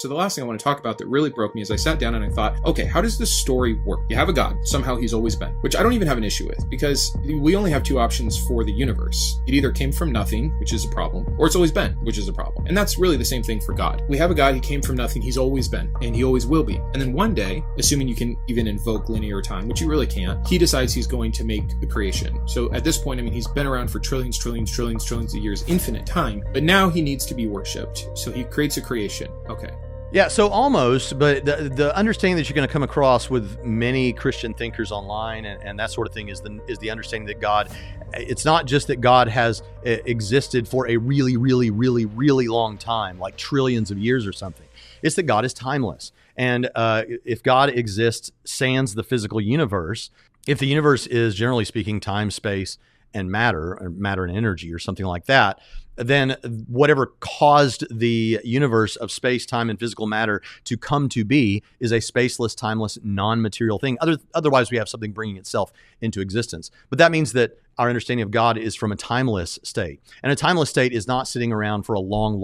So the last thing I want to talk about that really broke me is I sat down and I thought, okay, how does this story work? You have a God, somehow he's always been, which I don't even have an issue with, because we only have two options for the universe. It either came from nothing, which is a problem, or it's always been, which is a problem. And that's really the same thing for God. We have a God, he came from nothing, he's always been, and he always will be. And then one day, assuming you can even invoke linear time, which you really can't, he decides he's going to make the creation. So at this point, I mean, he's been around for trillions of years, infinite time, but now he needs to be worshipped. So he creates a creation. Okay. Yeah, so almost, but the understanding that you're going to come across with many Christian thinkers online and that sort of thing is the understanding that God, it's not just that God has existed for a really, really, really, really long time, like trillions of years or something. It's that God is timeless. And if God exists sans the physical universe, if the universe is, generally speaking, time, space, and matter, or matter and energy or something like that, then whatever caused the universe of space, time, and physical matter to come to be is a spaceless, timeless, non-material thing. Otherwise, we have something bringing itself into existence. But that means that our understanding of God is from a timeless state. And a timeless state is not sitting around for a long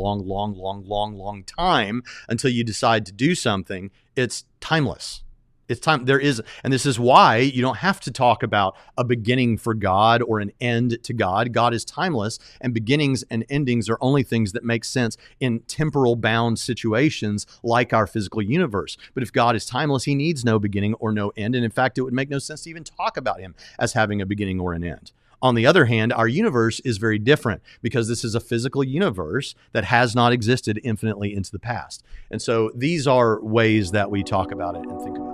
time until you decide to do something. It's timeless. It's time. There is, and this is why you don't have to talk about a beginning for God or an end to God. God is timeless, and beginnings and endings are only things that make sense in temporal bound situations like our physical universe. But if God is timeless, he needs no beginning or no end. And in fact, it would make no sense to even talk about him as having a beginning or an end. On the other hand, our universe is very different because this is a physical universe that has not existed infinitely into the past. And so these are ways that we talk about it and think about it.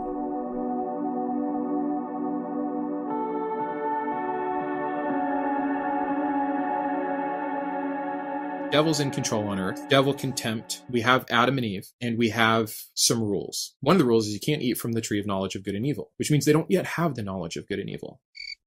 Devil's in control on earth, devil contempt. We have Adam and Eve, and we have some rules. One of the rules is you can't eat from the tree of knowledge of good and evil, which means they don't yet have the knowledge of good and evil.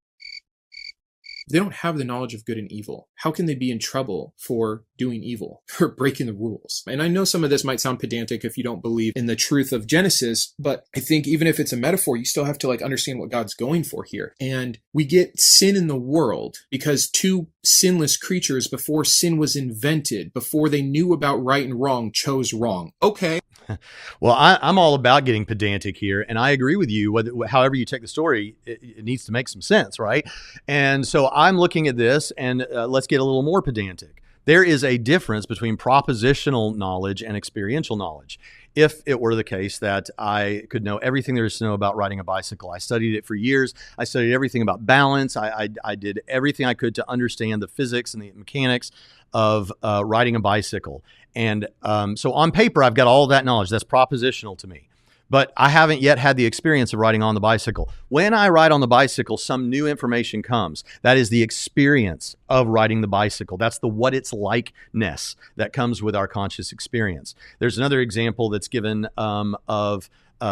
If they don't have the knowledge of good and evil, how can they be in trouble for doing evil, for breaking the rules? And I know some of this might sound pedantic if you don't believe in the truth of Genesis, but I think even if it's a metaphor, you still have to understand what God's going for here. And we get sin in the world because two sinless creatures, before sin was invented, before they knew about right and wrong, chose wrong. Okay. Well, I'm all about getting pedantic here, and I agree with you. However you take the story, it needs to make some sense, right? And so I'm looking at this, and let's get a little more pedantic. There is a difference between propositional knowledge and experiential knowledge. If it were the case that I could know everything there is to know about riding a bicycle, I studied it for years. I studied everything about balance. I did everything I could to understand the physics and the mechanics of riding a bicycle. And so on paper, I've got all that knowledge. That's propositional to me. But I haven't yet had the experience of riding on the bicycle. When I ride on the bicycle, some new information comes. That is the experience of riding the bicycle. That's the what it's likeness that comes with our conscious experience. There's another example that's given of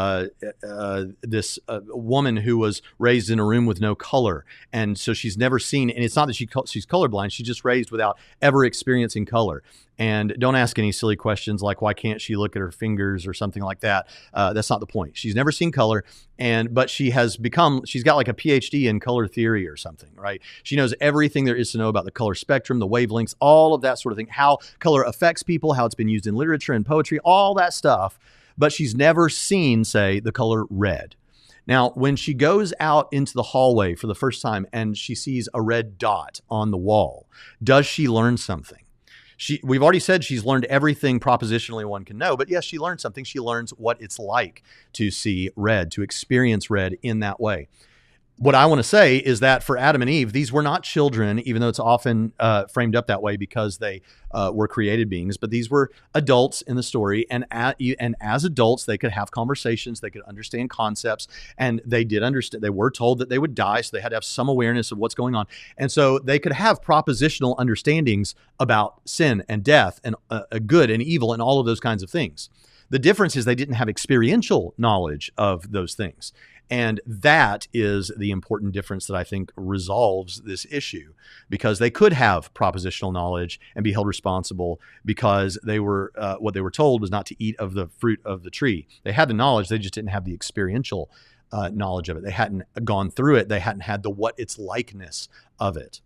this woman who was raised in a room with no color. And so she's never seen, and it's not that she's colorblind, she's just raised without ever experiencing color. And don't ask any silly questions like, why can't she look at her fingers or something like that? That's not the point. She's never seen color, but she's got like a PhD in color theory or something, right? She knows everything there is to know about the color spectrum, the wavelengths, all of that sort of thing, how color affects people, how it's been used in literature and poetry, all that stuff. But she's never seen, say, the color red. Now, when she goes out into the hallway for the first time and she sees a red dot on the wall, does she learn something? We've already said she's learned everything propositionally one can know, but yes, she learned something. She learns what it's like to see red, to experience red in that way. What I want to say is that for Adam and Eve, these were not children, even though it's often framed up that way because they were created beings, but these were adults in the story. And as adults, they could have conversations, they could understand concepts, and they did understand. They were told that they would die, so they had to have some awareness of what's going on. And so they could have propositional understandings about sin and death and good and evil and all of those kinds of things. The difference is they didn't have experiential knowledge of those things. And that is the important difference that I think resolves this issue, because they could have propositional knowledge and be held responsible because they were what they were told was not to eat of the fruit of the tree. They had the knowledge, they just didn't have the experiential knowledge of it. They hadn't gone through it. They hadn't had the what its likeness of it.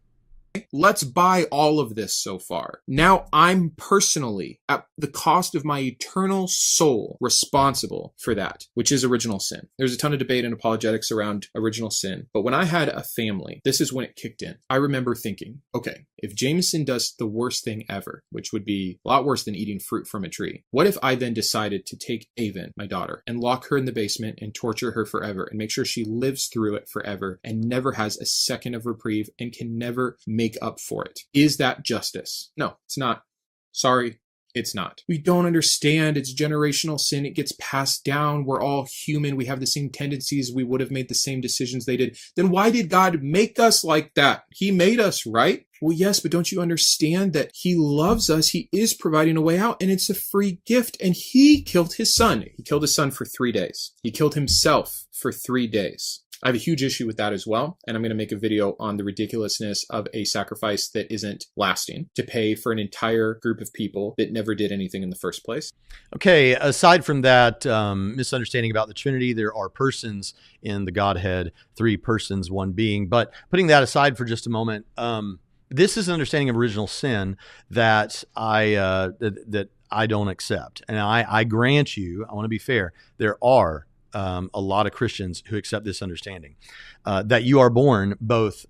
Let's buy all of this so far. Now I'm personally, at the cost of my eternal soul, responsible for that, which is original sin. There's a ton of debate and apologetics around original sin, but when I had a family, this is when it kicked in. I remember thinking, okay, if Jameson does the worst thing ever, which would be a lot worse than eating fruit from a tree, what if I then decided to take Avon, my daughter, and lock her in the basement and torture her forever and make sure she lives through it forever and never has a second of reprieve and can never make up for it? Is that justice? No, it's not. Sorry, it's not. We don't understand. It's generational sin. It gets passed down. We're all human. We have the same tendencies. We would have made the same decisions they did. Then why did God make us like that? He made us, right? Well, yes, but don't you understand that he loves us? He is providing a way out, and it's a free gift. And he killed his son. He killed his son for 3 days. He killed himself for 3 days. I have a huge issue with that as well, and I'm going to make a video on the ridiculousness of a sacrifice that isn't lasting to pay for an entire group of people that never did anything in the first place. Okay, aside from that misunderstanding about the Trinity, there are persons in the Godhead, 3 persons, 1 being. But putting that aside for just a moment, this is an understanding of original sin that I don't accept. And I grant you, I want to be fair, there are a lot of Christians who accept this understanding that you are born both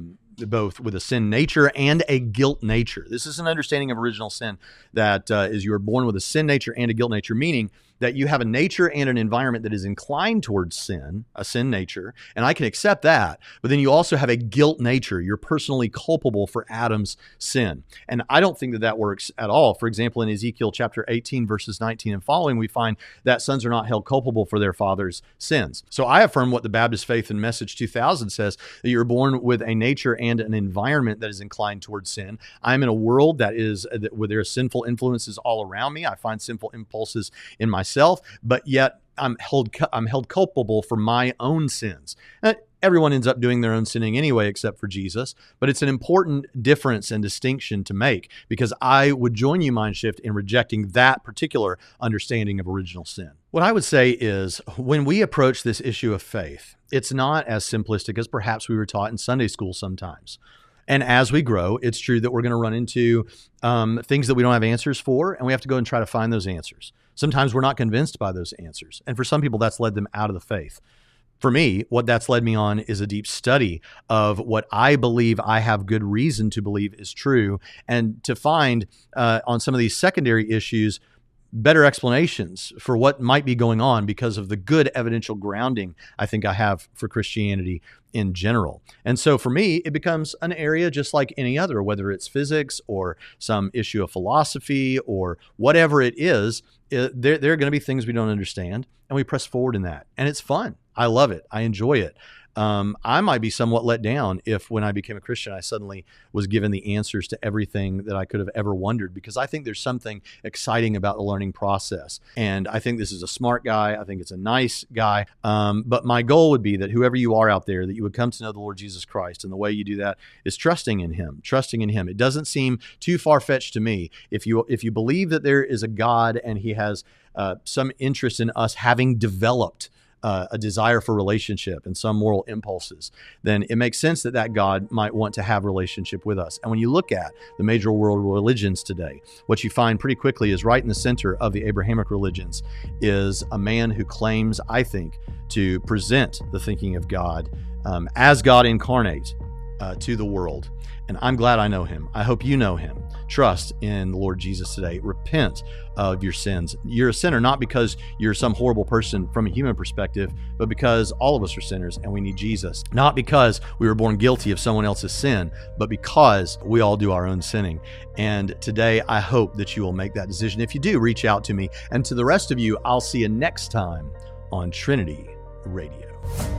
with a sin nature and a guilt nature. This is an understanding of original sin that is you are born with a sin nature and a guilt nature, meaning that you have a nature and an environment that is inclined towards sin, a sin nature, and I can accept that, but then you also have a guilt nature. You're personally culpable for Adam's sin. And I don't think that that works at all. For example, in Ezekiel chapter 18, verses 19 and following, we find that sons are not held culpable for their father's sins. So I affirm what the Baptist Faith and Message 2000 says, that you're born with a nature and an environment that is inclined towards sin. I'm in a world where there are sinful influences all around me. I find sinful impulses in myself, but yet I'm held culpable for my own sins. Everyone ends up doing their own sinning anyway, except for Jesus. But it's an important difference and distinction to make, because I would join you, Mindshift, in rejecting that particular understanding of original sin. What I would say is, when we approach this issue of faith, it's not as simplistic as perhaps we were taught in Sunday school sometimes. And as we grow, it's true that we're going to run into things that we don't have answers for, and we have to go and try to find those answers. Sometimes we're not convinced by those answers. And for some people, that's led them out of the faith. For me, what that's led me on is a deep study of what I believe I have good reason to believe is true, and to find on some of these secondary issues better explanations for what might be going on because of the good evidential grounding I think I have for Christianity in general. And so for me, it becomes an area just like any other, whether it's physics or some issue of philosophy or whatever it is, there are going to be things we don't understand, and we press forward in that. And it's fun. I love it. I enjoy it. I might be somewhat let down if when I became a Christian, I suddenly was given the answers to everything that I could have ever wondered, because I think there's something exciting about the learning process. And I think this is a smart guy. I think it's a nice guy. But my goal would be that whoever you are out there, that you would come to know the Lord Jesus Christ. And the way you do that is trusting in him. It doesn't seem too far-fetched to me. If you believe that there is a God and he has some interest in us having developed a desire for relationship and some moral impulses, then it makes sense that God might want to have relationship with us. And when you look at the major world religions today, what you find pretty quickly is right in the center of the Abrahamic religions is a man who claims, I think, to present the thinking of God as God incarnate to the world. And I'm glad I know him. I hope you know him. Trust in the Lord Jesus today. Repent of your sins. You're a sinner not because you're some horrible person from a human perspective, but because all of us are sinners and we need Jesus. Not because we were born guilty of someone else's sin, but because we all do our own sinning. And today, I hope that you will make that decision. If you do, reach out to me. And to the rest of you, I'll see you next time on Trinity Radio.